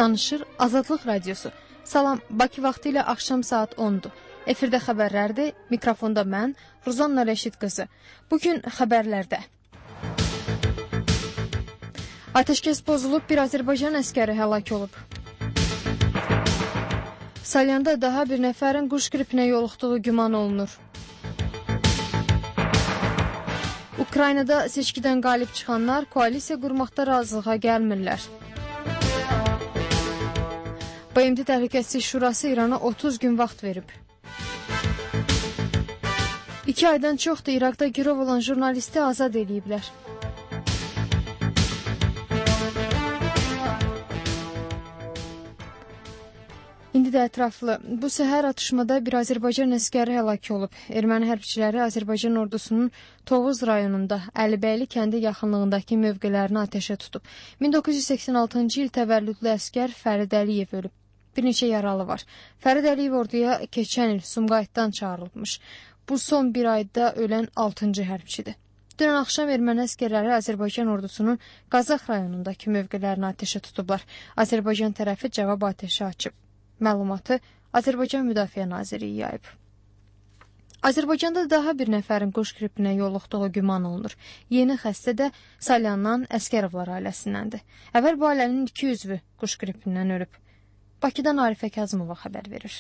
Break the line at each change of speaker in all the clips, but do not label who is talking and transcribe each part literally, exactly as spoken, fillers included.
Danışır Azadlıq Radiosu. Salam, Bakı vaxtı ilə axşam saat ondur. Efirdə xəbərlərdir, mikrofonda mən, Ruzanna Rəşid qızı. Bugün xəbərlərdə. Ateşkəs pozulub, bir Azərbaycan əskəri həlak olub. Salyanda daha bir nəfərin quş qripinə yoluxduğu güman olunur. Ukraynada seçkidən qalib çıxanlar koalisiya qurmaqda razılığa gəlmirlər. B M T Təhlükəsizlik Şurası İrana otuz gün vaxt verib. İki aydan çoxdur İraqda girov olan jurnalisti azad ediblər. İndi də ətraflı. Bu səhər atışmada bir Azərbaycan əskəri həlak olub. Erməni hərbçiləri Azərbaycan ordusunun Tovuz rayonunda Əlibəyli kəndi yaxınlığındakı mövqələrini atəşə tutub. min doqquz yüz səksən altıncı il təvəllüdlü əskər Fərid Əliyev ölüb. Bir neçə yaralı var. Fərid Əliyev orduya keçən il Sumqayıtdan çağırılmış. Bu son bir ayda ölən altıncı hərbçidir. Dünən axşam erməni əskərləri Azərbaycan ordusunun Qazax rayonundakı mövqələrini atəşə tutublar. Azərbaycan tərəfi cavab atəşi açıb. Məlumatı Azərbaycan Müdafiə Nazirliyi yayıb. Azərbaycanda daha bir nəfərin quş qripinə yoluxduğu güman olunur. Yeni xəstə də Salyandan Əskərovlar ailəsindəndir. Əvvəl bu ailənin iki üzvü quş qripindən ölüb. Bakıdan Arifə Kazımova xəbər verir.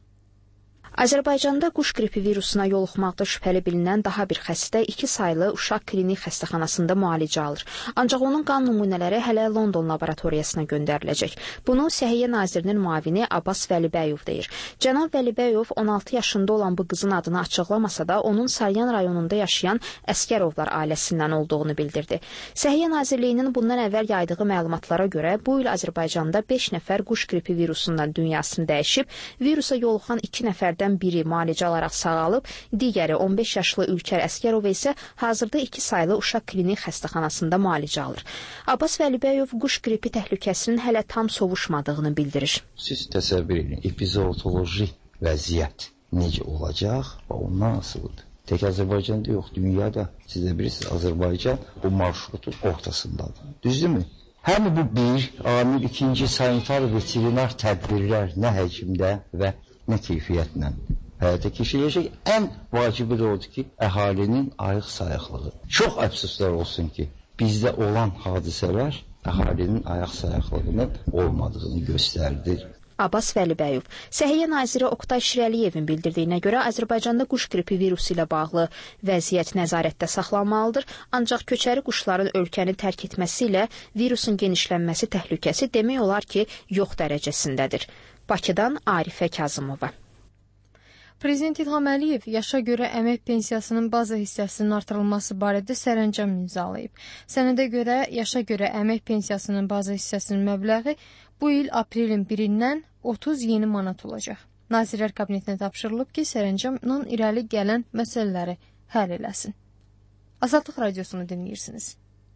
Azərbaycanda quş qripi virusuna yoluxmaqda şübhəli bilinən daha bir xəstə iki saylı uşaq klinik xəstəxanasında müalicə alır. Ancaq onun qan nümunələri hələ London laboratoriyasına göndəriləcək. Bunu Səhiyyə Nazirinin müavini Abbas Vəlibəyov deyir. Cənab Vəlibəyov on altı yaşında olan bu qızın adını açıqlamasa da onun Salyan rayonunda yaşayan Əskərovlar ailəsindən olduğunu bildirdi. Səhiyyə Nazirliyinin bundan əvvəl yaydığı məlumatlara görə bu il Azərbaycanda beş nəfər quş qripi virusundan dünyasını dəyişib, virusa yoluxan iki nəfərdən biri müalicə alaraq sağalıb, digəri on beş yaşlı Ülkər Əskərov isə hazırda iki saylı uşaq klinik xəstəxanasında müalicə alır. Abbas Vəlibəyov quş qripi təhlükəsinin hələ tam sovuşmadığını bildirir.
Siz təsəvvür edin, epizootoloji vəziyyət necə olacaq və ondan asılıdır. Tək Azərbaycanda yox, dünyada siz də bilirsiniz, Azərbaycan bu marşrutun ortasındadır. Düzdürmü? Həm bu bir, amil ikinci sanitar veterinar tədbirlər nə həcmdə və nə keyfiyyətlə həyata keçiriləcək. Ən vacibi də odur ki, əhalinin ayıq-sayıqlığı. Çox əfsuslar olsun ki, bizdə olan hadisələr əhalinin ayıq-sayıqlığının olmadığını göstərdir.
Abbas Vəlibəyov. Səhiyyə naziri Oqtay Şirəliyevin bildirdiyinə görə Azərbaycanda quş qripi virusu ilə bağlı vəziyyət nəzarətdə saxlanmalıdır, ancaq köçəri quşların ölkəni tərk etməsi ilə virusun genişlənməsi təhlükəsi demək olar ki, yox dərəcəsindədir. Bakıdan Arifə Kazımova.
Prezident İlham Əliyev yaşa görə əmək pensiyasının baza hissəsinin artırılması barədə sərəncam imzalayıb. Sənədə görə yaşa görə əmək pensiyasının baza hissəsinin məbləği bu il aprelin birindən otuz yeni manat olacaq. Nazirlər Kabinetinə tapşırılıb ki, sərəncamla irəli gələn məsələləri həll eləsin. Azadlıq Radiosunu dinləyirsiniz.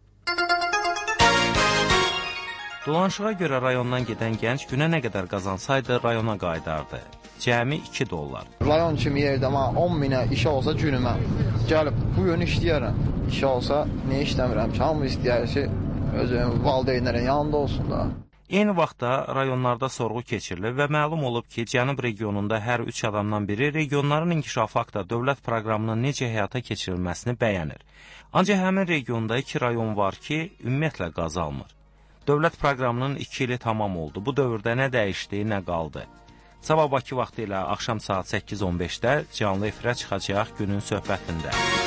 Dolanışığa görə rayondan gedən gənc günə nə qədər qazansaydı rayona qayıdardı. Cəmi iki dollar.
Rayon kimi yerdə mən on minə işə olsa günümə gəlib bu gün işləyərəm. İşə olsa nə işləmirəm ki, hamı istəyər ki, özüm valideynlərin yanında olsun da.
Eyni vaxtda rayonlarda sorğu keçirilir və məlum olub ki, Cənub regionunda hər üç adamdan biri regionların inkişafı haqda dövlət proqramının necə həyata keçirilməsini bəyənir. Ancaq həmin regionda iki rayon var ki, ümumiyyətlə qaz almır. Dövlət proqramının iki ili tamam oldu. Bu dövrdə nə dəyişdi, nə qaldı? Sabah Bakı vaxtı ilə axşam saat səkkiz on beşdə canlı efirə çıxacaq günün söhbətində.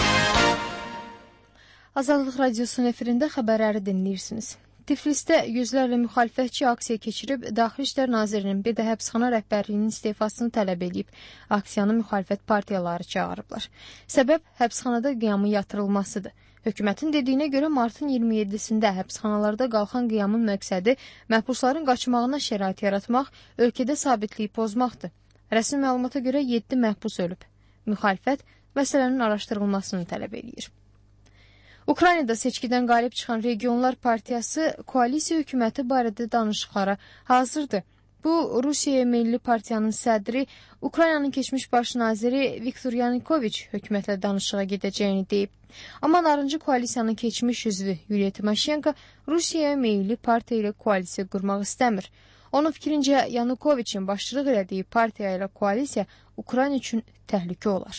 Azadlıq Radiosunun efirində xəbərləri dinləyirsiniz. Tiflisdə yüzlərlə müxalifətçi aksiya keçirib, Daxili İşlər Nazirinin bir də həbsxana rəhbərliyinin istefasını tələb edib. Aksiyanı müxalifət partiyaları çağırıblar. Səbəb həbsxanada qiyamın yatırılmasıdır. Hökumətin dediyinə görə martın iyirmi yeddisində həbsxanalarda qalxan qiyamın məqsədi məhbusların qaçmağına şərait yaratmaq, ölkədə sabitliyi pozmaqdır. Rəsmi məlumata görə yeddi məhbus ölüb. Müxalifət məsələnin araşdırılmasını tələb edir. Ukraynada seçkidən qalib çıxan Regionlar Partiyası koalisiya hökuməti barədə danışıqlara hazırdır. Bu, Rusiya Milli Partiyanın sədri, Ukraynanın keçmiş baş naziri Viktor Yanukoviç hökumətlə danışığa gedəcəyini deyib. Amma narıncı koalisiyanın keçmiş üzvü Yuliya Timoşenko Rusiyaya Milli Partiya ilə koalisiya qurmaq istəmir. Onun fikrincə, Yanukoviçin başçılıq elədiyi partiya ilə koalisiya Ukrayna üçün təhlükə olar.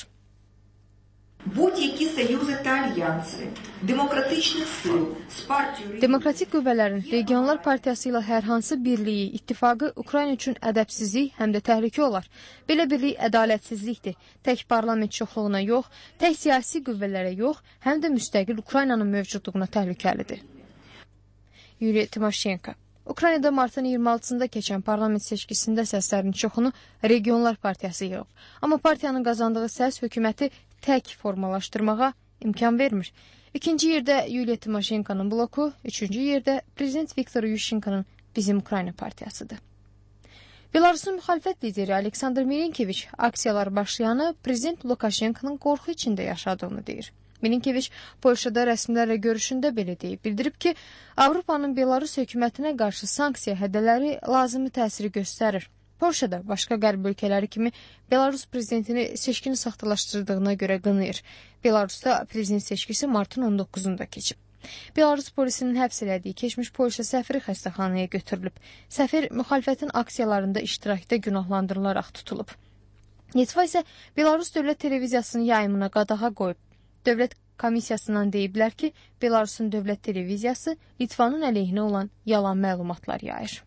Demokratik qüvvələrin Regionlar Partiyası ilə hər hansı birliyi, ittifaqı Ukrayna üçün ədəbsizlik, həm də təhlükə olar. Belə birlik ədalətsizlikdir. Tək parlament çoxluğuna yox, tək siyasi qüvvələrə yox, həm də müstəqil Ukraynanın mövcudluğuna təhlükəlidir. Yuliya Timoşenko. Ukraynada martın iyirmi altısında keçən parlament seçkisində səslərin çoxunu Regionlar Partiyası yığıb. Amma partiyanın qazandığı səs hökuməti tək formalaşdırmağa imkan vermir. İkinci yerdə Yuliya Timoşenkonun bloku, üçüncü yerdə Prezident Viktor Yushchenkonun Bizim Ukrayna partiyasıdır. Belarusun müxalifət lideri Aleksandr Milinkeviç aksiyalar başlayanı Prezident Lukashenkonun qorxu içində yaşadığını deyir. Milinkeviç Polşada rəsmilərlə görüşündə belə deyib, bildirib ki, Avropanın Belarus hökumətinə qarşı sanksiya hədələri lazımi təsiri göstərir. Polşada başqa qərb ölkələri kimi Belarus prezidentini seçkini saxtalaşdırdığına görə qınayır. Belarusda prezident seçkisi martın on doqquzunda keçib. Belarus polisinin həbs elədiyi keçmiş Polşa səfiri xəstəxanaya götürülüb. Səfir müxalifətin aksiyalarında iştirakda günahlandırılaraq tutulub. Litva isə Belarus dövlət televiziyasının yayımına qadağa qoyub. Dövlət komissiyasından deyiblər ki, Belarusun dövlət televiziyası Litvanın əleyhinə olan yalan məlumatlar yayır.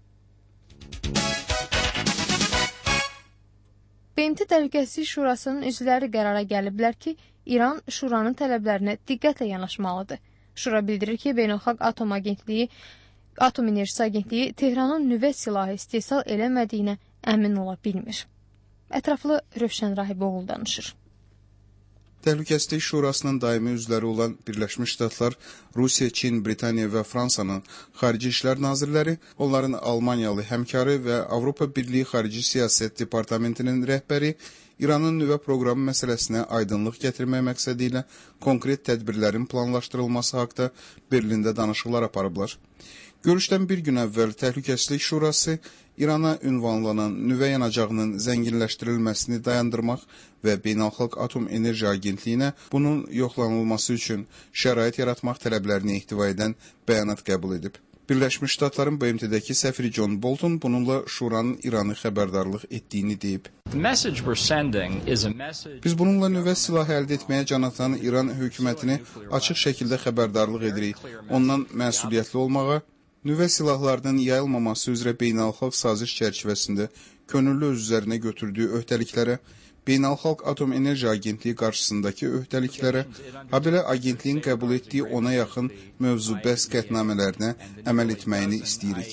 B M T Təhlükəsizlik Şurasının üzvləri qərara gəliblər ki, İran Şuranın tələblərinə diqqətlə yanaşmalıdır. Şura bildirir ki, Beynəlxalq Atom Agentliyi, Atom Enerjisi Agentliyi Tehranın nüvə silahı istehsal eləmədiyinə əmin ola bilmir. Ətraflı Rövşən Rahiboğlu danışır.
Təhlükəsizlik Şurasının daimi üzvləri olan Birləşmiş Ştatlar, Rusiya, Çin, Britaniya və Fransanın xarici işlər nazirləri, onların Almaniyalı həmkarı və Avropa Birliyi Xarici Siyasət Departamentinin rəhbəri İranın nüvə proqramı məsələsinə aydınlıq gətirmək məqsədi ilə konkret tədbirlərin planlaşdırılması haqda Berlində danışıqlar aparıblar. Görüşdən bir gün əvvəl Təhlükəsizlik Şurası İrana ünvanlanan nüvə yanacağının zənginləşdirilməsini dayandırmaq və Beynəlxalq Atom Enerji Agentliyinə bunun yoxlanılması üçün şərait yaratmaq tələblərini ehtiva edən bəyanat qəbul edib. Birləşmiş Ştatların B M T-dəki səfiri John Bolton bununla Şuranın İranı xəbərdarlıq etdiyini deyib. Biz bununla nüvə silahı əldə etməyə can atan İran hökumətini açıq şəkildə xəbərdarlıq edirik. Ondan məsuliyyətli olmağa, nüvə silahlarının yayılmaması üzrə beynəlxalq saziş çərçivəsində könüllü öz üzərinə götürdüyü öhdəliklərə, Beynəlxalq Atom Enerji Agentliyi qarşısındakı öhdəliklərə, habelə agentliyin qəbul etdiyi ona yaxın mövzu bəhs qətnamələrinə əməl etməyini istəyirik.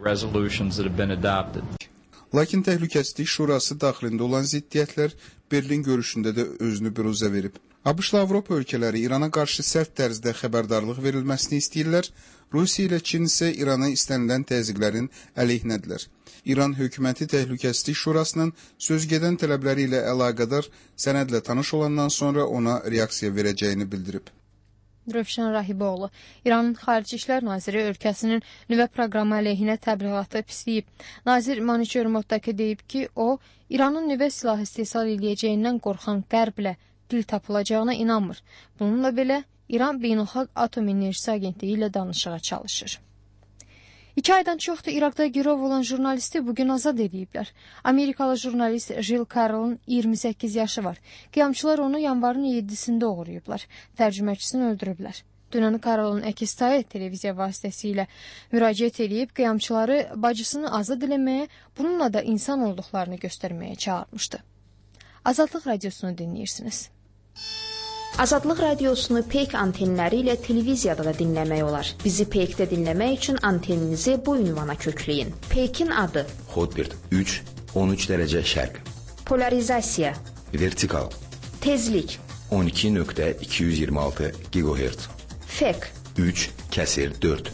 Lakin Təhlükəsizlik Şurası daxilində olan ziddiyyətlər Berlin görüşündə də özünü büruzə verib. ABŞ-la Avropa ölkələri İrana qarşı sərt tərzdə xəbərdarlıq verilməsini istəyirlər, Rusiya ilə Çin isə İrana istənilən təzyiqlərin əleyhinədirlər. İran hökuməti Təhlükəsizlik Şurasının sözgedən tələbləri ilə əlaqədar sənədlə tanış olandan sonra ona reaksiya verəcəyini bildirib.
Rövşən Rahiboğlu, İranın Xarici İşlər Naziri ölkəsinin nüvə proqramı əleyhinə təbliğatı pisləyib. Nazir Maniçer Mottaki deyib ki, o, İranın nüvə silahı istehsal edəcəyindən qorxan qərblə dil tapılacağına inanmır. Bununla belə, İran Beynəlxalq Atom Enerjisi Agentliyi ilə danışığa çalışır. İki aydan çoxdur İraqda girov olan jurnalisti bugün azad ediblər. Amerikalı jurnalist Jill Carroll'un iyirmi səkkiz yaşı var. Qiyamçılar onu yanvarın yeddisində uğrayıblar. Tərcüməkçisini öldürüblər. Dünən Carroll'un Əkistayet televiziya vasitəsilə müraciət edib qiyamçıları bacısını azad eləməyə, bununla da insan olduqlarını göstərməyə çağırmışdı. Azadlıq radiosunu dinləyirsiniz.
Azadlıq radiosunu Peyk antenləri ilə televiziyada da dinləmək olar. Bizi Peykdə dinləmək üçün anteninizi bu ünvana kökləyin. Peykin adı:
Hotbird üç on üç dərəcə şərq.
Polarizasiya:
Vertikal.
Tezlik:
on iki nöqtə iki yüz iyirmi altı gigahertz.
Fek:
üç kəsir dörd.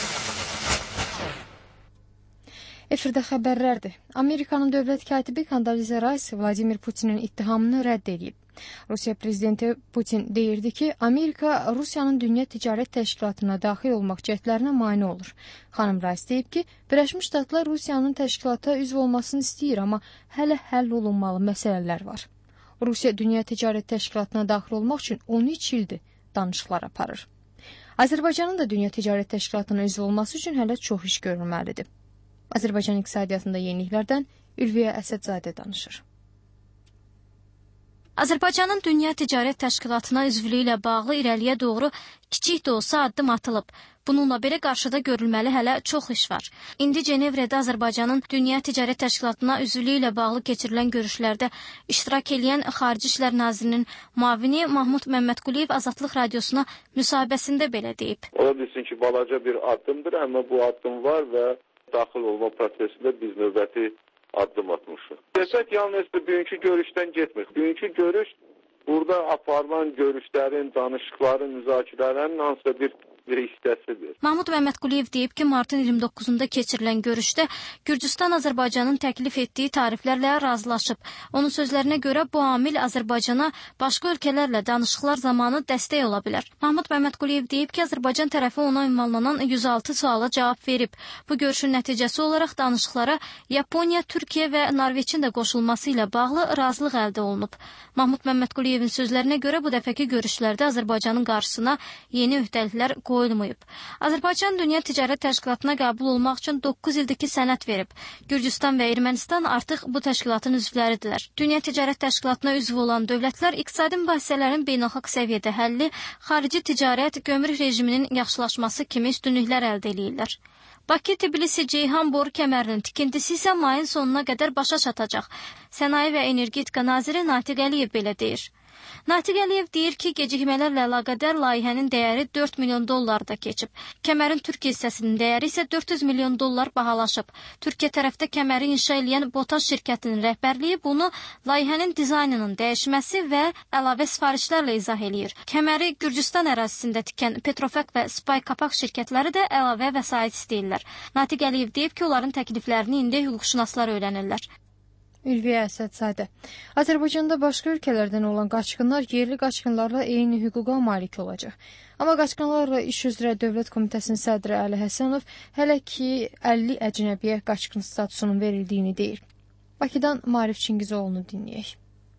Efirdə xəbərlərdir. Amerikanın dövlət katibi Condoleezza Rice Vladimir Putinin ittihamını rədd edib. Rusiya prezidenti Putin deyirdi ki, Amerika Rusiyanın Dünya Ticarət Təşkilatına daxil olmaq cəhdlərinə mane olur. Xanım Rice deyib ki, Birləşmiş Ştatlar Rusiyanın təşkilata üzv olmasını istəyir, amma hələ həll olunmalı məsələlər var. Rusiya Dünya Ticarət Təşkilatına daxil olmaq üçün on üç ildir danışıqlar aparır. Azərbaycanın da Dünya Ticarət Təşkilatına üzv olması üçün hələ çox iş görülməlidir. Azərbaycan iqtisadiyyatında yeniliklərdən Ülviyə Əsədzadə danışır.
Azərbaycanın Dünya Ticarət Təşkilatına üzvlüyü ilə bağlı irəliyə doğru kiçik də olsa addım atılıb. Bununla belə qarşıda görülməli hələ çox iş var. İndi Cenevrədə Azərbaycanın Dünya Ticarət Təşkilatına üzvlüyü ilə bağlı keçirilən görüşlərdə iştirak edən Xarici İşlər Nazirinin müavini Mahmud Məmmədquliyev Azadlıq Radiosuna müsahibəsində belə deyib.
Ola bilsin ki, balaca bir addımdır, amma bu addım var və daxil olma prosesində biz növbəti addım atmışıq. Söhbət yalnız bugünkü görüşdən getmir. Bugünkü görüş burada aparılan görüşlərin, danışıqların, müzakirələrin hansısa bir bir hissəsidir.
Mahmud Məmmədquliyev deyib ki, martın iyirmi doqquzunda keçirilən görüşdə Gürcüstan Azərbaycanın təklif etdiyi tariflərlə razılaşıb. Onun sözlərinə görə bu amil Azərbaycana başqa ölkələrlə danışıqlar zamanı dəstək ola bilər. Mahmud Məmmədquliyev deyib ki, Azərbaycan tərəfi ona ünvanlanan yüz altı suala cavab verib. Bu görüşün nəticəsi olaraq danışıqlara Yaponiya, Türkiyə və Norveçin də qoşulması ilə bağlı razılıq əldə olunub. Mahmud Məmmədquliyevin sözlərinə görə bu dəfəki görüşlərdə Azərbaycanın qarşısına yeni öhdəliklər qoyulmayıb. Azərbaycan Dünya Ticarət Təşkilatına qəbul olmaq üçün doqquz ildiki sənəd verib. Gürcüstan və Ermənistan artıq bu təşkilatın üzvləridirlər. Dünya Ticarət Təşkilatına üzv olan dövlətlər iqtisadi mübahisələrin beynəlxalq səviyyədə həlli, xarici ticarət, gömrük rejiminin yaxşılaşması kimi üstünlüklər əldə edirlər. Bakı, Tbilisi, Ceyhan boru kəmərinin tikintisi isə mayın sonuna qədər başa çatacaq. Sənaye və Energetika naziri Natiq Əliyev belə deyir. Natiq Əliyev deyir ki, gecikmələrlə əlaqədar layihənin dəyəri dörd milyon dollarda keçib. Kəmərin Türkiyə hissəsinin dəyəri isə dörd yüz milyon dollar bahalaşıb. Türkiyə tərəfdə kəməri inşa edən BOTAŞ şirkətinin rəhbərliyi bunu layihənin dizaynının dəyişməsi və əlavə sifarişlərlə izah eləyir. Kəməri Gürcüstan ərazisində tikən Petrofak və Spay Kapak şirkətləri də əlavə vəsait istəyirlər. Natiq Əliyev deyib ki, onların təkliflərini indi hüquqşünaslar öyrənirlər.
Ülviyə Əsədzadə. Azərbaycanda başqa ölkələrdən olan qaçqınlar yerli qaçqınlarla eyni hüquqa malik olacaq. Amma qaçqınlarla iş üzrə Dövlət Komitəsinin sədri Əli Həsənov hələ ki əlli əcnəbiyə qaçqın statusunun verildiyini deyir. Bakıdan Marif Çingizoğlu'nu dinləyək.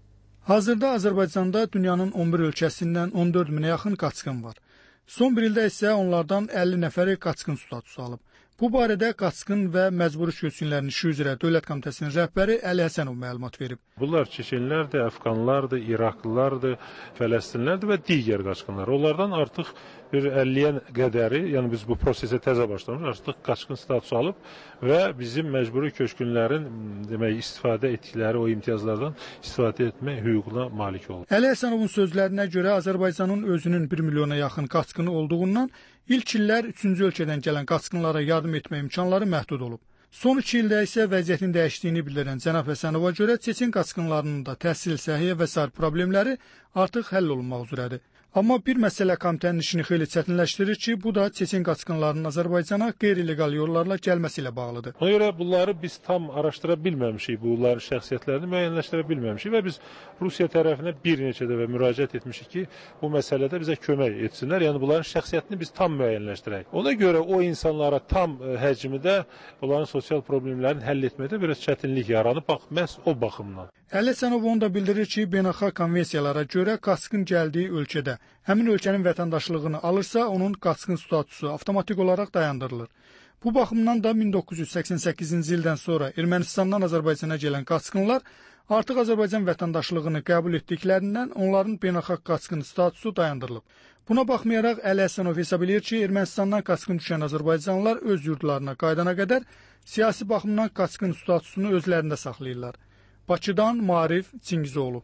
Hazırda Azərbaycanda dünyanın on bir ölkəsindən on dörd minə yaxın qaçqın var. Son bir ildə isə onlardan əlli nəfəri qaçqın statusu alıb. Bu barədə qaçqın və məcburi köçkünlərin işi üzrə Dövlət Komitəsinin rəhbəri Əli Həsənov məlumat verib.
Bunlar çeçenlərdir, əfqanlardır, İraqlılardır, Fələstinlərdir və digər qaçqınlar. Onlardan artıq bir əlliyə qədəri, yəni biz bu prosesə təzə başlamışıq, artıq qaçqın statusu alıb və bizim məcburi köçkünlərin demək istifadə etdikləri o imtiyazlardan istifadə etmə hüququna malik olur.
Əli Həsənovun sözlərinə görə Azərbaycanın özünün bir milyona yaxın qaçqını olduğundan İlk illər üçüncü ölkədən gələn qaçqınlara yardım etmə imkanları məhdud olub. Son iki ildə isə vəziyyətin dəyişdiyini bildirən cənab Həsənova görə çeçen qaçqınlarının da təhsil, səhiyyə və sair problemləri artıq həll olunmaq üzrədir. Amma bir məsələ komitənin işini xeyli çətinləşdirir ki, bu da çeçen qaçqınlarının Azərbaycana qeyri-legal yollarla gəlməsi ilə bağlıdır.
Ona görə bunları biz tam araşdıra bilməmişik, bunların şəxsiyyətlərini müəyyənləşdirə bilməmişik və biz Rusiya tərəfinə bir neçə dəfə müraciət etmişik ki, bu məsələdə bizə kömək etsinlər, yəni bunların şəxsiyyətini biz tam müəyyənləşdirək. Ona görə o insanlara tam həcmdə onların sosial problemlərini həll etməkdə biraz çətinlik yaranıb, bax, məhz o baxımdan.
Əli Həsənov onu da bildirir ki, beynəlxalq konvensiyalara görə qaçqın gəldiyi ölkədə həmin ölkənin vətəndaşlığını alırsa, onun qaçqın statusu avtomatik olaraq dayandırılır. Bu baxımdan da min doqquz yüz səksən səkkizinci ildən sonra Ermənistandan Azərbaycana gələn qaçqınlar artıq Azərbaycan vətəndaşlığını qəbul etdiklərindən onların beynəlxalq qaçqın statusu dayandırılıb. Buna baxmayaraq Əli Həsənov hesab edir ki, Ermənistandan qaçqın düşən azərbaycanlılar öz yurdlarına qaydana qədər siyasi baxımdan qaçqın statusunu özlərində saxlayırlar. Bakıdan Marif Çingizoğlu.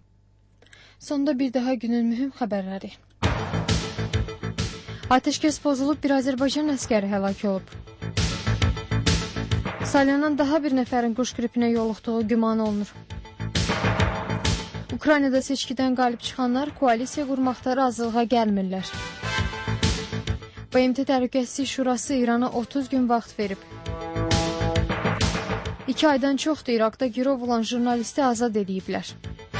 Sonda bir daha günün mühüm xəbərləri. Ateşkəs pozulub, bir Azərbaycan əskəri həlak olub. Salyanan daha bir nəfərin quş qripinə yoluxduğu güman olunur. Ukraynada seçkidən qalib çıxanlar koalisiya qurmaqda razılığa gəlmirlər. B M T Təhlükəsizlik Şurası İrana otuz gün vaxt verib. İki aydan çoxdur İraqda girov olan jurnalisti azad ediblər.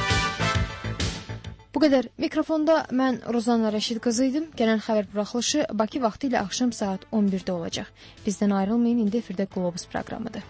Bu qədər. Mikrofonda mən Rozanna Rəşid qızı idim. Gələn xəbər buraxılışı Bakı vaxtı ilə axşam saat on birdə olacaq. Bizdən ayrılmayın, indi efirdə Qlobus proqramıdır.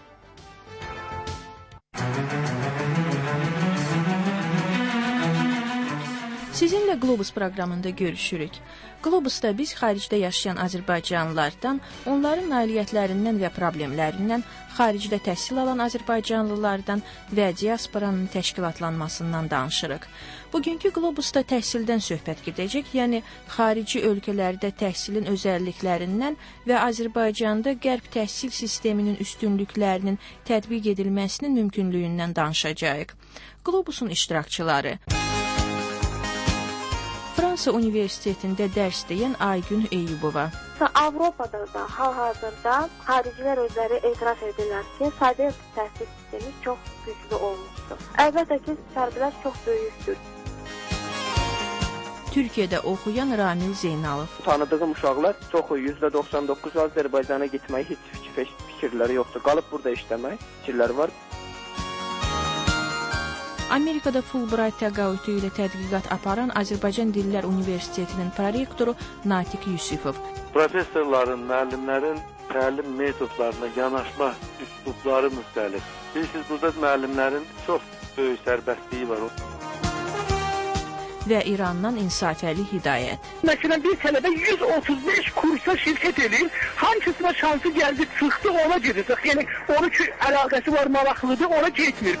Sizinlə Qlobus proqramında görüşürük. Qlobusda biz xaricdə yaşayan azərbaycanlılardan, onların nailiyyətlərindən və problemlərindən, xaricdə təhsil alan azərbaycanlılardan və diasporanın təşkilatlanmasından danışırıq. Bugünkü Qlobusda təhsildən söhbət gedəcək, yəni xarici ölkələrdə təhsilin özəlliklərindən və Azərbaycanda qərb təhsil sisteminin üstünlüklərinin tətbiq edilməsinin mümkünlüyündən danışacağıq. Qlobusun iştirakçıları: Fransa Universitetində dərs deyən Aygün Eyyubova.
Avropada da hal-hazırda xaricilər özləri etiraf edirlər ki, Sovet təhsil sistemi çox güclü olmuşdur. Əlbəttə ki, fərqlər çox böyükdür.
Türkiyədə oxuyan Ramil Zeynalov.
Tanıdığım uşaqlar çoxu yüzdə doxsan doqquz Azərbaycana getməyi heç fikirləri yoxdur. Qalıb burada işləmək fikirləri var.
Amerikada Fulbright təqaüdü ilə tədqiqat aparan Azərbaycan Dillər Universitetinin prorektoru Natiq Yusifov.
Professorların, müəllimlərin təlim metodlarına yanaşma üslubları müxtəlif. Bilirsiniz, burada müəllimlərin çox böyük sərbəstliyi var.
Və İrandan İnsafəli Hidayət.
Məsələn, bir tələbə yüz otuz beş kursa şirkət edir, hangisine şansı gəldi, çıxdı, ona gedəcək. Yəni, onun ki, əlaqəsi var, maraqlıdır, ona getmir.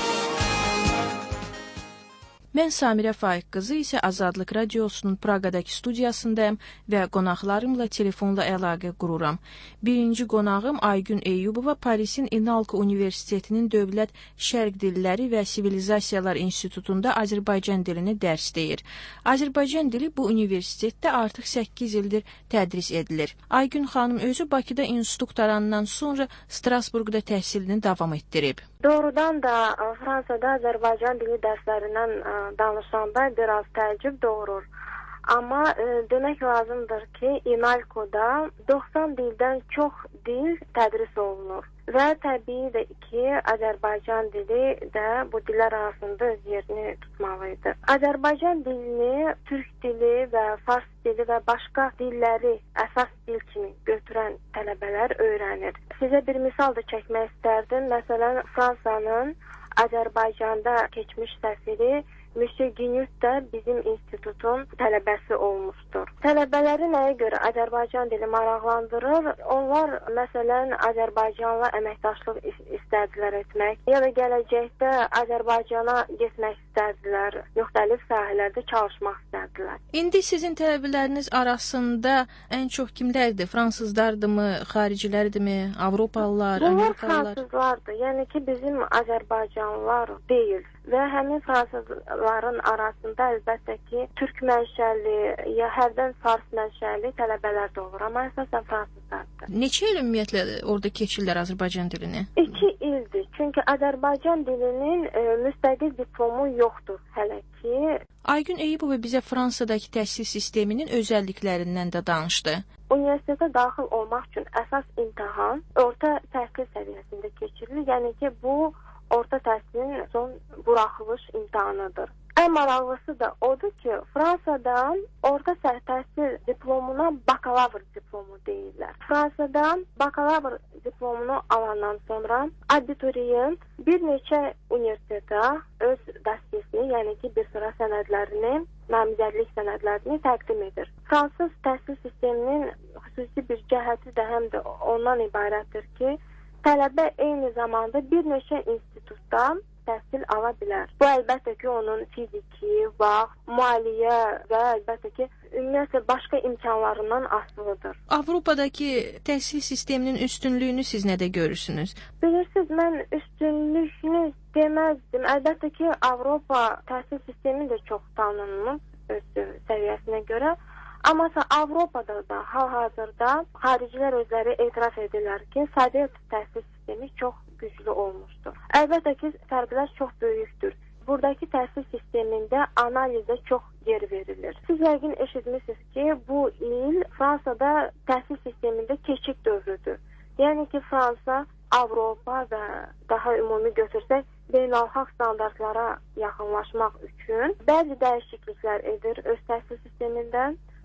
Mən Samirə Faiq qızı isə Azadlıq Radiosunun Praqadakı studiyasındayım və qonaqlarımla telefonla əlaqə qururam. Birinci qonağım Aygün Eyyubova Parisin İnalco Universitetinin Dövlət Şərq Dilləri və Sivilizasiyalar İnstitutunda Azərbaycan dilini dərs deyir. Azərbaycan dili bu universitetdə artıq səkkiz ildir tədris edilir. Aygün xanım özü Bakıda institut qutarandan sonra Strasburqda təhsilini davam etdirib.
Doğrudan da Fransada Azərbaycan dili dərslərindən danışanda biraz təəccüb doğurur. Amma e, demək lazımdır ki, İnalco'da doxsan dildən çox dil tədris olunur. Və təbii ki, Azərbaycan dili də bu dillər arasında öz yerini tutmalıydı. Azərbaycan dilini Türk dili və Fars dili və başqa dilləri əsas dil kimi götürən tələbələr öyrənir. Sizə bir misal da çəkmək istərdim. Məsələn, Fransanın Azərbaycanda keçmiş səfiri Monsieur Guignot da bizim institutun tələbəsi olmuşdur. Tələbələri nəyə görə Azərbaycan dili maraqlandırır? Onlar, məsələn, Azərbaycanla əməkdaşlıq istədilər etmək, ya da gələcəkdə Azərbaycana getmək istədilər, müxtəlif sahələrdə çalışmaq istədilər.
İndi sizin tələbələriniz arasında ən çox kimlərdir? Fransızlardırmı, xaricilərdirmi, Avropalılar,
Bunlar
Amerikalılar?
Fransızlardır, yəni ki, bizim Azərbaycanlılar deyil. Və həmin fransızların arasında əlbəttə ki, türk mənşəli, ya hərdən fars mənşəli tələbələr də olur, amma əsasən fransızlardır.
Neçə il ümumiyyətlə orada keçirlər Azərbaycan dilini?
İki ildir, çünki Azərbaycan dilinin e, müstəqil diplomu yoxdur hələ ki.
Aygün Eyyubova bizə Fransadakı təhsil sisteminin özəlliklərindən də danışdı.
Universitetə daxil olmaq üçün əsas imtahan orta təhsil səviyyəsində keçirilir, yəni ki, bu orta təhsilin son buraxılış imtahanıdır. Ən maraqlısı da odur ki, Fransadan orta təhsil diplomuna bakalavr diplomu deyirlər. Fransadan bakalavr diplomunu alandan sonra abituriyent bir neçə universitetə öz dəstəsini, yəni ki, bir sıra sənədlərini, namizədlik sənədlərini təqdim edir. Fransız təhsil sisteminin xüsusi bir cəhəti də həm də ondan ibarətdir ki, tələbə eyni zamanda bir neçə institutdan təhsil ala bilər. Bu əlbəttə ki, onun fiziki, vaxt, maliyyə və əlbəttə ki, ümumiyyətlə başqa imkanlarından asılıdır.
Avropadakı təhsil sisteminin üstünlüyünü siz nədə görürsünüz?
Bilirsiniz, mən üstünlüyünü deməzdim. Əlbəttə ki, Avropa təhsil sistemi də çox tanınır öz səviyyəsinə görə. Amma Avropada da hal-hazırda xaricilər özləri etiraf edirlər ki, Sovet təhsil sistemi çox güclü olmuşdur. Əlbəttə ki, fərqlər çox böyükdür. Buradakı təhsil sistemində analizə çox yer verilir. Siz yəqin eşitmişsiniz ki, bu il Fransada təhsil sistemində keçid dövrüdür. Yəni ki, Fransa, Avropa və daha ümumi götürsək, beynəlxalq standartlara yaxınlaşmaq üçün bəzi dəyişikliklər edir öz təhsil sistemindən.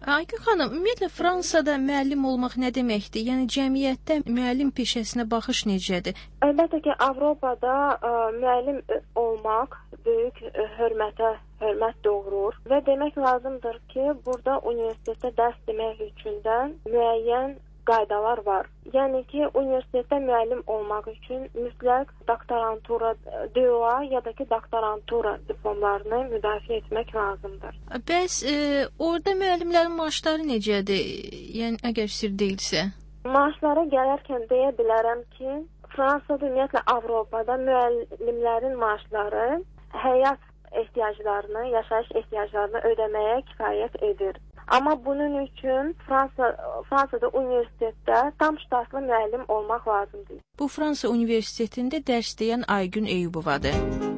Aygün xanım, ümumiyyətlə Fransada müəllim olmaq nə deməkdir? Yəni cəmiyyətdə müəllim peşəsinə baxış necədir?
Əlbəttə ki, Avropada ə, müəllim olmaq böyük ə, hörmətə hörmət doğurur və demək lazımdır ki, burada universitetdə dərs demək üçün də müəyyən qaydalar var. Yəni ki, universitetdə müəllim olmaq üçün mütləq doktorantura, D O A ya da ki, doktorantura diplomlarını müdafiə etmək lazımdır.
Bəs e, orada müəllimlərin maaşları necədir? Yəni əgər sir deyilsə?
Maaşlara gələrkən deyə bilərəm ki, Fransada ümumiyyətlə Avropada müəllimlərin maaşları həyat ehtiyaclarını, yaşayış ehtiyaclarını ödəməyə kifayət edir. Amma bunun üçün Fransa, Fransada universitetdə tam ştatlı müəllim olmaq lazımdır.
Bu Fransa universitetində dərs deyən Aygün Eyübovadır.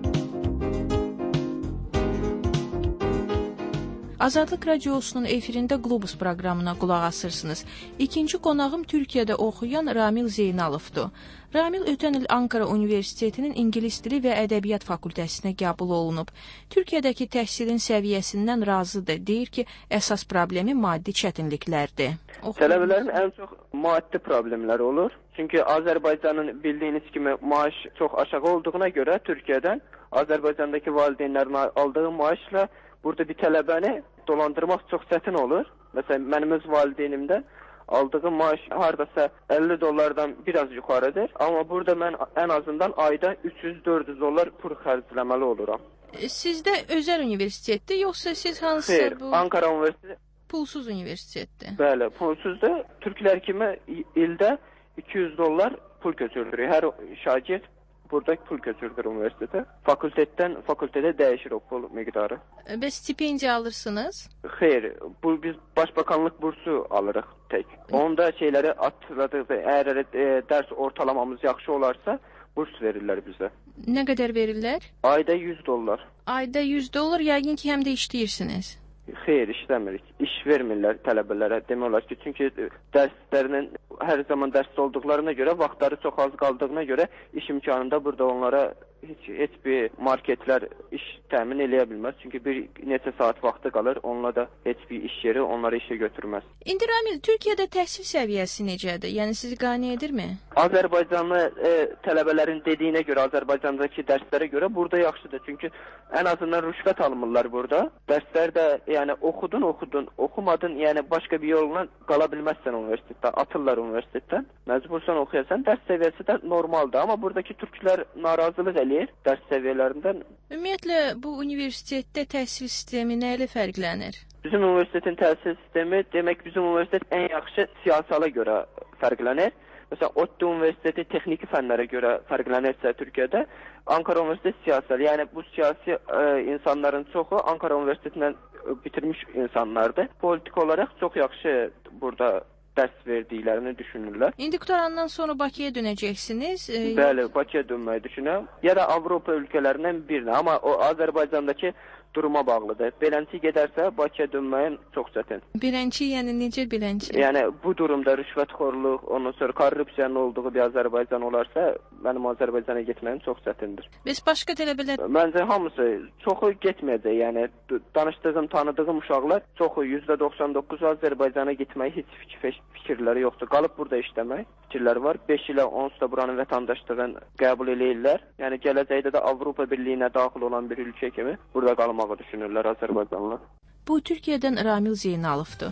Azadlıq Radiosunun efirində Globus proqramına qulaq asırsınız. İkinci qonağım Türkiyədə oxuyan Ramil Zeynalovdur. Ramil ötən il Ankara Universitetinin İngilis dili və ədəbiyyat fakültəsinə qəbul olunub. Türkiyədəki təhsilin səviyyəsindən razıdır. Deyir ki, əsas problemi maddi çətinliklərdir.
Tələbələrin ən çox maddi problemləri olur. Çünki Azərbaycanın bildiyiniz kimi maaş çox aşağı olduğuna görə Türkiyədən Azərbaycandakı valideynlərin aldığı maaşla burada bir tələbəni dolandırmaq çox çətin olur. Məsələn, mənim öz valideynimdə aldığı maaş hardasa əlli dollardan biraz yuxarıdır. Amma burada mən ən azından ayda üç yüz dörd yüz dollar pul xərcləməli oluram.
Sizdə özəl universitetdir, yoxsa siz hansısa
Xeyr,
bu...
Ankara Universiteti
pulsuz universitetdir?
Bəli, pulsuzdur. Türklər kimi ildə iki yüz dollar pul götürdürür. Hər şagird burada pul götürdür universitetə. Fakültətdən fakültətə dəyişir o pul miqdarı.
Bəs stipendiya alırsınız?
Xeyr, bu biz Başbakanlıq bursu alırıq tək. Onda şeyləri atladıqda, əgər e, dərs ortalamamız yaxşı olarsa, burs verirlər bizə.
Nə qədər verirlər?
Ayda yüz dollar.
Ayda yüz dollar, yəqin ki, həm də işləyirsiniz.
Xeyr, işləmirik. İş vermirlər tələbələrə. Demək olar ki, çünki dərslərinin hər zaman dərsdə olduqlarına görə, vaxtları çox az qaldığına görə iş imkanında burada onlara heç, heç bir marketlər iş təmin eləyə bilməz. Çünki bir neçə saat vaxtı qalır, onunla da heç bir iş yeri onları işə götürməz.
İndi Ramil, Türkiyədə təhsil səviyyəsi necədir? Yəni sizi qane edirmi?
Azərbaycanlı e, tələbələrin dediyinə görə, Azərbaycandakı dərslərə görə burada yaxşıdır. Çünki ən azından rüşvət almırlar burada. Dərslər də yəni oxudun, oxudun, oxumadın, yəni başqa bir yolla qala bilməzsən universitetdə, atırlar universitetdən. Məcbursan oxuyasan, dərs səviyyəsi də normaldır. Amma buradakı türklər narazılıq eləyir dərs səviyyələrindən.
Ümumiyyətlə, bu universitetdə təhsil sistemi nə ilə fərqlənir?
Bizim universitetin təhsil sistemi, demək bizim universitet ən yaxşı siyasala görə fərqlənir. Məsələn, ODTÜ Universiteti texniki fənlərə görə fərqlənirsə Türkiyədə, Ankara Universiteti siyasal, yəni bu siyasi e, insanların çoxu Ankara Universitetindən bitirmiş insanlardır. Politik olaraq çox yaxşı burada dərs verdiklərini düşünürlər.
İndi qutarandan sonra Bakıya dönəcəksiniz? E,
Bəli, Bakıya dönməyi düşünürəm. Ya da Avropa ölkələrindən birinə, amma o Azərbaycandakı duruma bağlıdır. Beləncə gedərsə Bakıya dönməyin çox çətin.
Beləncə, yəni necə beləncə?
Yəni bu durumda rüşvətxorluq, ondan sonra korrupsiyanın olduğu bir Azərbaycan olarsa, mənim Azərbaycana getməyim çox çətindir.
Bəs başqa tələbələr?
Məncə hamısı, çoxu getməyəcək. Yəni danışdığım, tanıdığım uşaqlar çoxu yüzdə doxsan doqquz Azərbaycana getməyi heç fikir, fikirləri yoxdur. Qalıb burada işləmək fikirləri var. beş ilə onsuz da buranın vətəndaşlığını qəbul eləyirlər. Yəni gələcəkdə də Avropa Birliyinə daxil olan bir ölkə kimi burada qalmaq düşünürlər Azərbaycanlılar.
Bu Türkiyədən Ramil Zeynalovdur.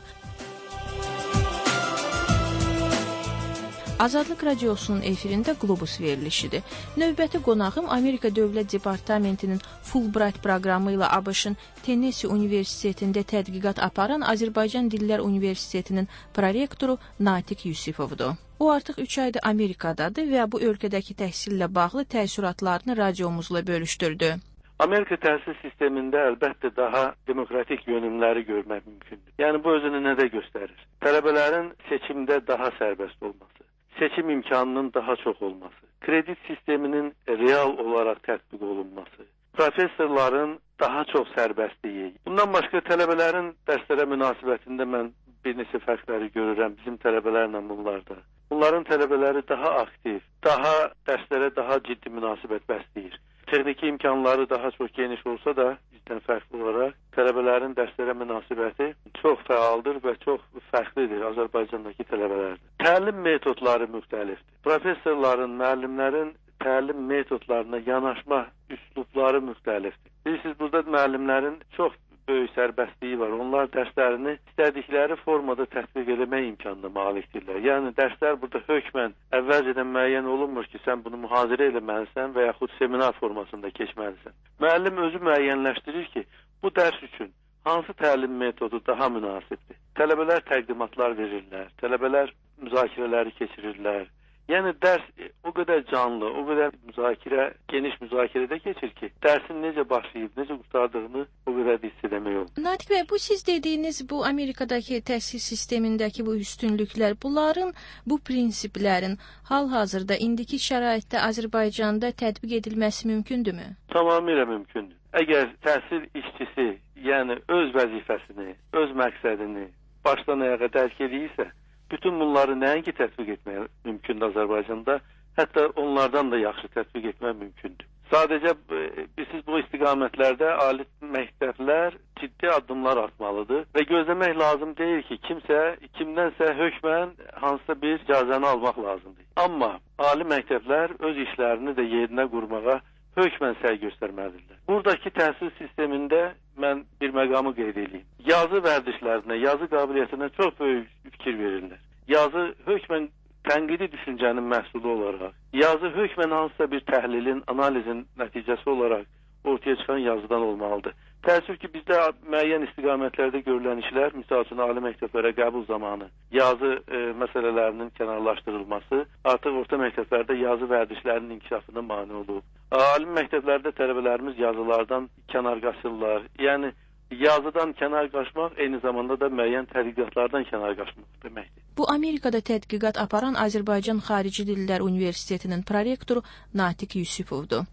Azadlıq Radiosunun efirində Globus verilişidir. Növbəti qonağım Amerika Dövlət Departamentinin Fulbright proqramı ilə ABŞ-ın Tennessee Universitetində tədqiqat aparan Azərbaycan Dillər Universitetinin prorektoru Natiq Yusifovdur. O artıq üç aydır Amerikadadır və bu ölkədəki təhsillə bağlı təəssüratlarını radiomuzla bölüşdürdü.
Amerika təhsil sistemində əlbəttə daha demokratik yönümləri görmək mümkündür. Yəni bu özünü nədə göstərir? Tələbələrin seçimdə daha sərbəst olması, seçim imkanının daha çox olması, kredit sisteminin real olaraq tətbiq olunması, professorların daha çox sərbəstliyi. Bundan başqa tələbələrin dərslərə münasibətində mən bir neçə fərqləri görürəm bizim tələbələrlə bunlarda. Bunların tələbələri daha aktiv, daha dərslərə daha ciddi münasibət bəsləyir. texniki imkanları daha çox geniş olsa da bizdən fərqli olaraq tələbələrin dərslərə münasibəti çox fəaldır və çox fərqlidir Azərbaycandakı tələbələrdən. Təlim metodları müxtəlifdir. Professorların, müəllimlərin təlim metodlarına yanaşma üslubları müxtəlifdir. Bilirsiniz, burada müəllimlərin çox böyük sərbəstliyi var. Onlar dərslərini istədikləri formada tətbiq etmək imkanına malikdirlər. Yəni, dərslər burada hökmən əvvəlcədən müəyyən olunmur ki, sən bunu mühazirə eləməlisən və yaxud seminar formasında keçməlisən. Müəllim özü müəyyənləşdirir ki, bu dərs üçün hansı təlim metodu daha münasibdir? Tələbələr təqdimatlar verirlər, tələbələr müzakirələri keçirirlər. Yəni, dərs o qədər canlı, o qədər müzakirə, geniş müzakirədə keçir ki, dərsin necə başlayıb, necə qurtardığını o qədər də hiss edəmək olur.
Natiq bəy, bu siz dediyiniz bu Amerikadakı təhsil sistemindəki bu üstünlüklər, bunların, bu prinsiplərin hal-hazırda indiki şəraitdə Azərbaycanda tətbiq edilməsi mümkündürmü?
Tamamilə mümkündür. Əgər təhsil işçisi, yəni öz vəzifəsini, öz məqsədini başdan ayağa dərk edirsə, bütün bunları nəinki tətbiq etmək mümkündür Azərbaycanda, hətta onlardan da yaxşı tətbiq etmək mümkündür. Sadəcə siz bu istiqamətlərdə ali məktəblər ciddi addımlar atmalıdır və gözləmək lazım deyil ki, kimsə, kimdənsə hökmən hansısa bir icazəni almaq lazımdır. Amma ali məktəblər öz işlərini də yerinə qurmağa hökmən səy göstərməlidirlər. Buradakı təhsil sistemində mən bir məqamı qeyd edeyim. Yazı vərdişlərinə, yazı qabiliyyətinə çox böyük fikir verirlər. Yazı hökmən tənqidi düşüncənin məhsulu olaraq, yazı hökmən hansısa bir təhlilin, analizin nəticəsi olaraq ortaya çıxan yazıdan olmalıdır. Təəssüf ki, bizdə müəyyən istiqamətlərdə görülən işlər, misal üçün ali məktəblərə qəbul zamanı yazı e, məsələlərinin kənarlaşdırılması artıq orta məktəblərdə yazı vərdişlərinin inkişafına mane olub. Ali məktəblərdə tələbələrimiz yazılardan kənar qaçırlar. Yəni, yazıdan kənar qaçmaq eyni zamanda da müəyyən tədqiqatlardan kənar qaçmaq deməkdir.
Bu, Amerikada tədqiqat aparan Azərbaycan Xarici Dillər Universitetinin prorektoru Natiq Yusifovdur.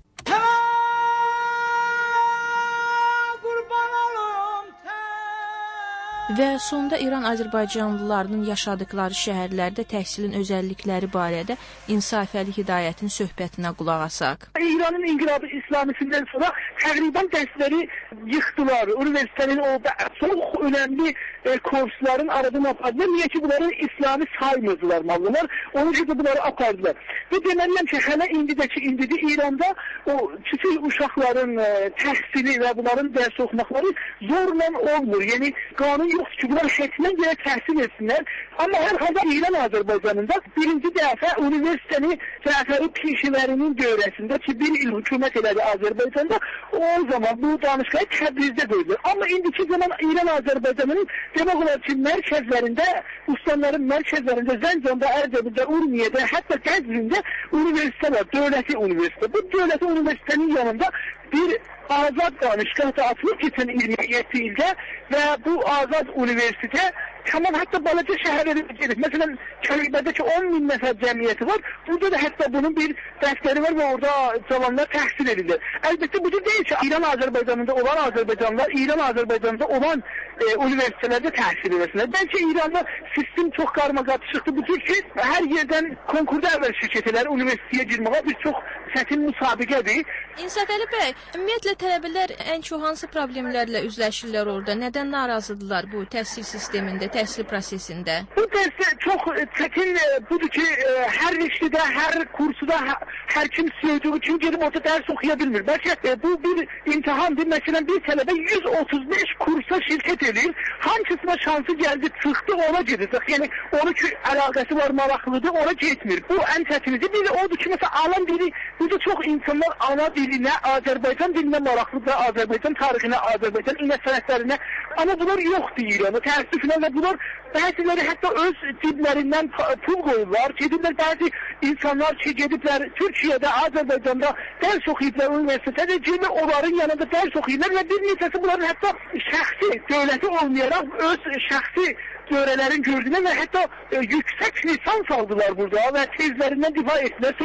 Və sonda İran Azərbaycanlılarının yaşadıkları şəhərlərdə təhsilin özəllikləri barədə İnsafəli Hidayətin söhbətinə qulaq asaq.
İranın inqilabı İslamisindən sonra təqribən dərsləri yıxdılar. Universitetin o çox önəmli e, kursların aradını apardılar. Niyə ki, bunları İslami saymırdılar mallılar. Onun üçün de bunları apardılar. Və deməliyəm ki, hələ indidəki indidi İranda o kiçik uşaqların e, təhsili və bunların dərs oxumaqları zorla olmur. Yəni, qanun yoxdur ki, bunlar şəkilən görə təhsil etsinlər. Amma hər halda İran Azərbaycanında birinci dəfə universiteni Cəfəri Pişilərinin dövrəsində ki, bir il hükümət elədi Azərbaycanda, o zaman bu danışqayı Təbrizdə qoydular. Amma indiki zaman İran Azərbaycanının demək olar ki, mərkəzlərində, ustanların mərkəzlərində, Zəncanda, Ərdəbildə, Urmiyədə, hətta Qəzvində universitet var, dövləti universitet. Bu dövləti universitetin yanında bir azad danışqah da atılıb keçən iyirmi yeddi ildə və bu azad universitet tamam hətta balaca şəhərlərə gedir. Məsələn, Kəlbədəki on min nəfər cəmiyyəti var. Burada da hətta bunun bir dərsləri var və orada cavanlar təhsil edirlər. Əlbəttə bu deyil ki, İran Azərbaycanında olan Azərbaycanlılar İran Azərbaycanında olan e, universitetlərdə təhsil edirlər. Bəlkə İranda sistem çox qarmaqarışıqdır. Bu tür ki, hər yerdən konkurda əvvəl şirkətlər universitetə girməyə bir çox çətin müsabiqədir.
İnsafəli bəy, ümumiyyətlə tələbələr ən çox hansı problemlərlə üzləşirlər orada? Nədən narazıdırlar bu təhsil sistemində, təhsil prosesində?
Bu dərsdə çox çətin budur ki, hər işdə, hər kursuda hər kim söylediği kim gedib orada dərs oxuya bilmir. Bəlkə bu bir imtihandır. Məsələn, bir tələbə yüz otuz beş kursa şirkət edir. Hangisine şansı gəldi, çıxdı, ona gedəcək. Yəni, onun ki, əlaqəsi var, maraqlıdır, ona getmir. Bu ən çətinidir. Bir de odur ki, məsələn, alan biri, burada çox insanlar ana dilinə, Azərbaycan dilinə maraqlıdır, Azərbaycan tarixinə, Azərbaycan incəsənətlərinə. Amma bunlar yoxdur İran'da. Təəssüflə və bunlar bəziləri hətta öz ciblərindən pul qoyurlar. Gediblər bəzi insanlar ki, gediblər Türkiyədə, Azərbaycanda dərs oxuyublar universitetdə, gediblər onların yanında dərs oxuyurlar və bir neçəsi bunların hətta şəxsi, dövləti olmayaraq öz şəxsi dövrələrin gördülər və hətta e, yüksək lisans aldılar burada və tezlərindən difa etdilər. Çox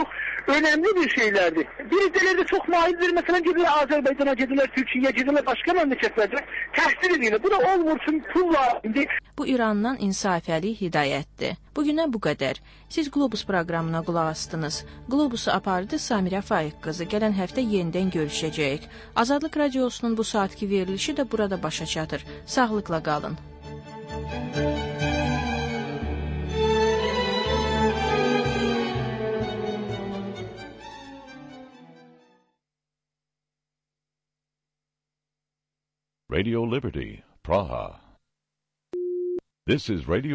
önemli bir şeylerdir. Bizdeler de çok maildir. Mesela gidiyorlar Azerbaycan'a, gidiyorlar Türkiye'ye, gidiyorlar başka memleketlerde. Təhsil edirlər. Bu da olmursun pul lazımdır.
Bu İrandan İnsafəli Hidayətdir. Bugündən bu qədər. Siz Globus proqramına qulaq astınız. Globusu apardı Samirə Faiq qızı. Gələn həftə yenidən görüşəcəyik. Azadlıq Radiosunun bu saatki verilişi də burada başa çatır. Sağlıqla qalın.
Radio Liberty, Praha. This is Radio